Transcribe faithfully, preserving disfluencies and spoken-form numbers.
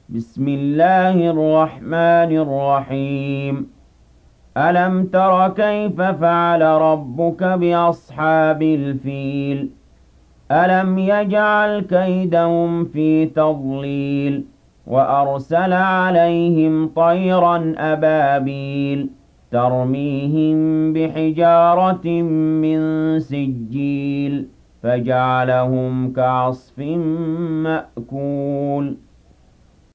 بسم الله الرحمن الرحيم ألم تر كيف فعل ربك بأصحاب الفيل ألم يجعل كيدهم في تضليل وأرسل عليهم طيرا أبابيل ترميهم بحجارة من سجيل فجعلهم كعصف مأكول